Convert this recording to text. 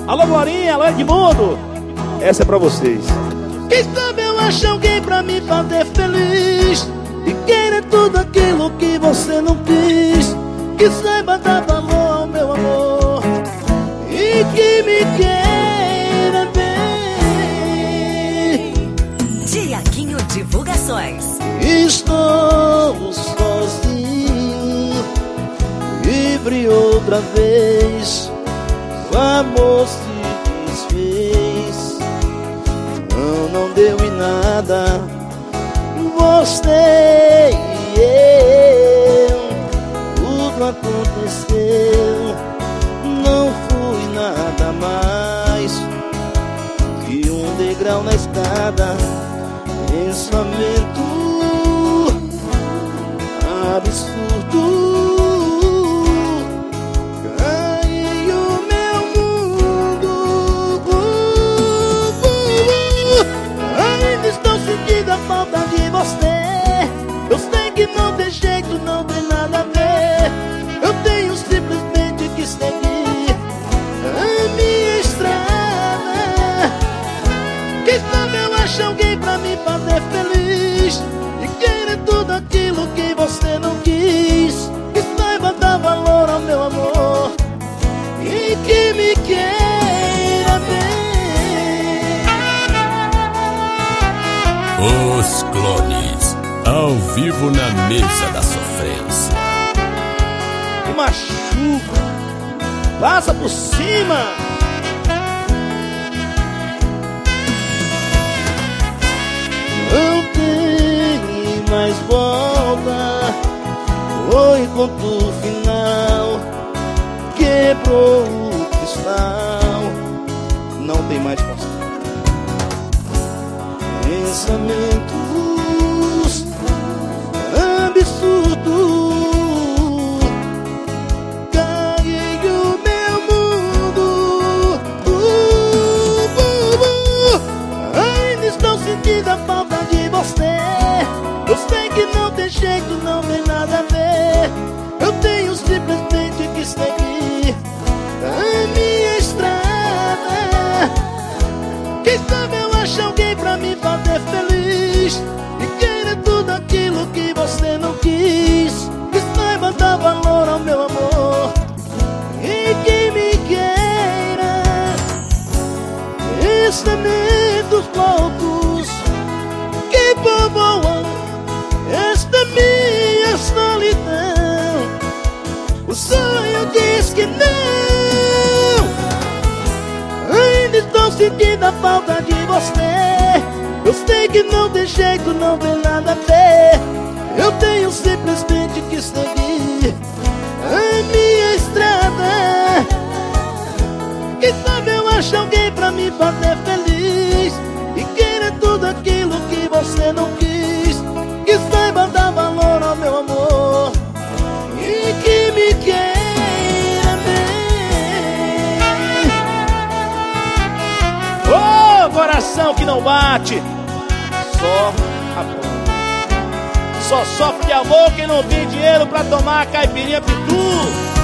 Alô, Glorinha, alô, Edmundo. Essa é pra vocês. Quem sabe eu acho alguém pra me fazer feliz e querer tudo aquilo que você não quis. Que saiba dar valor ao meu amor e que me queira bem. Tiaguinho Divulgações. Estou sozinho, livre outra vez. O amor se desfez, não deu em nada. Você e eu, tudo aconteceu. Não fui nada mais que um degrau na escada. Pensamento absurdo, caiu meu mundo. Ainda estou sentindo a falta de você. Eu sei que não tem jeito, não tem nada a ver. Eu tenho simplesmente que seguir a minha estrada. Quem sabe eu acho alguém pra me fazer feliz e querer tudo aquilo que você não quis. Que saiba dar valor ao meu amor e que me queira bem. Os Clones, ao vivo na mesa da sofrência. Que machuca. Passa por cima. Não tem mais volta. Foi ponto final. Quebrou o cristal. Não tem mais conserto. Pensamentos absurdos, caiu meu mundo. Ainda estou sentindo a falta de você. Eu sei que não tem jeito, não tem nada a ver. Eu tenho simplesmente que seguir a minha estrada. Quem sabe eu acho alguém pra me fazer feliz e querer tudo aquilo que você não quis. Que saiba dar valor ao meu amor e que me queira. Pensamentos loucos que povoam esta minha solidão. O sonho diz que não. Ainda estou sentindo a falta de você. Eu sei que não tem jeito, não tem nada a ver. Eu tenho simplesmente que seguir a minha estrada. Quem sabe eu acho alguém pra me fazer feliz e querer tudo aquilo que você não quis. Que saiba dar valor ao meu amor e que me queira bem. Ô, coração que não bate. Só apanha. Só sofre de amor quem não tem dinheiro pra tomar caipirinha pitu.